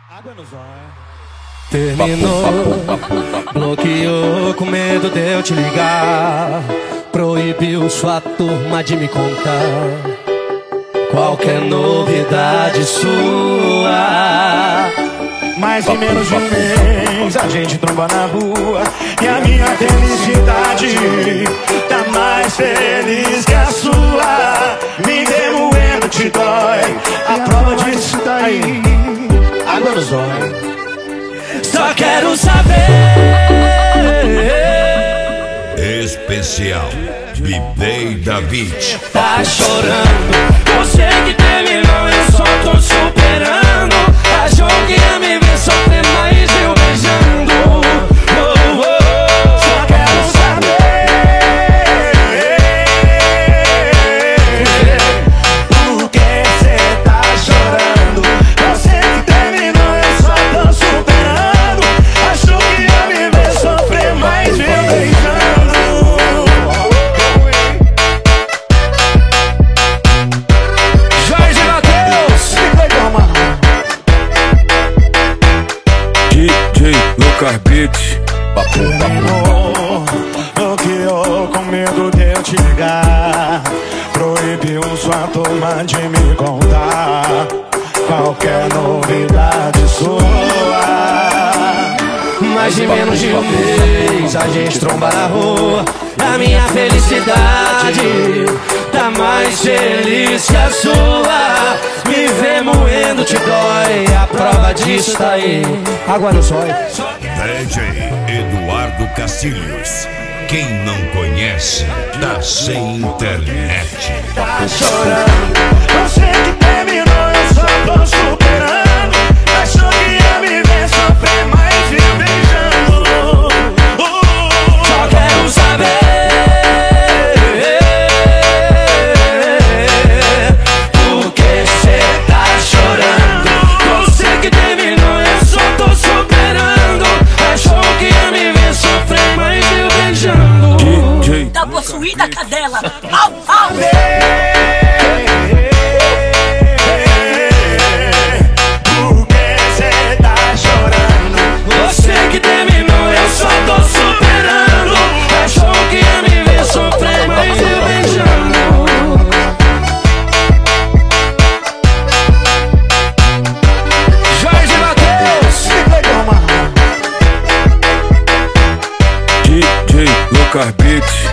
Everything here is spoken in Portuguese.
Água no zóio. Terminou, bloqueou com medo de eu te ligar. Proibiu sua turma de me contar qualquer novidade sua. Mais em menos de um mês a gente tromba na rua e a minha felicidade tá mais feliz que a sua. Me remoendo te dói, a prova disso daí. Água no zóio. Só quero saber. Especial DJ David. Tá chorando, eu sei que terminou, eu só tô superando. Achou que ia me ver sofrer, mas eu beijando. Só quero saber por que cê tá chorando. Eu sei que terminou, eu só tô superando. Achou que ia me ver sofrer, mas me beijando. Jorge Mateus, DJ Lucas Beats. terminou, bloqueou com medo de eu te ligar. Proibiu sua turma de me contar qualquer novidade sua. Mais de menos de um mês a gente tromba na rua. A minha felicidade tá mais feliz que a sua. Me ver moendo te dói, a prova disso tá aí. Água no zóio. DJ Eduardo Castilhos. Quem não conhece, tá sem internet. Tá chorando, eu sei que terminou, eu só tô superando. Achou que ia me ver sofrer, mas me beijando. Só quero saber por que cê tá chorando. Eu sei que terminou, eu só tô superando. Achou que ia me ver sofrer, mas eu beijando. DJ Tá possuída, cadela! Au, au! Por que cê tá chorando? Você que terminou, eu só tô superando. Achou que ia me ver sofrer, mas eu beijando. Jorge Mateus. DJ Lucas Beats.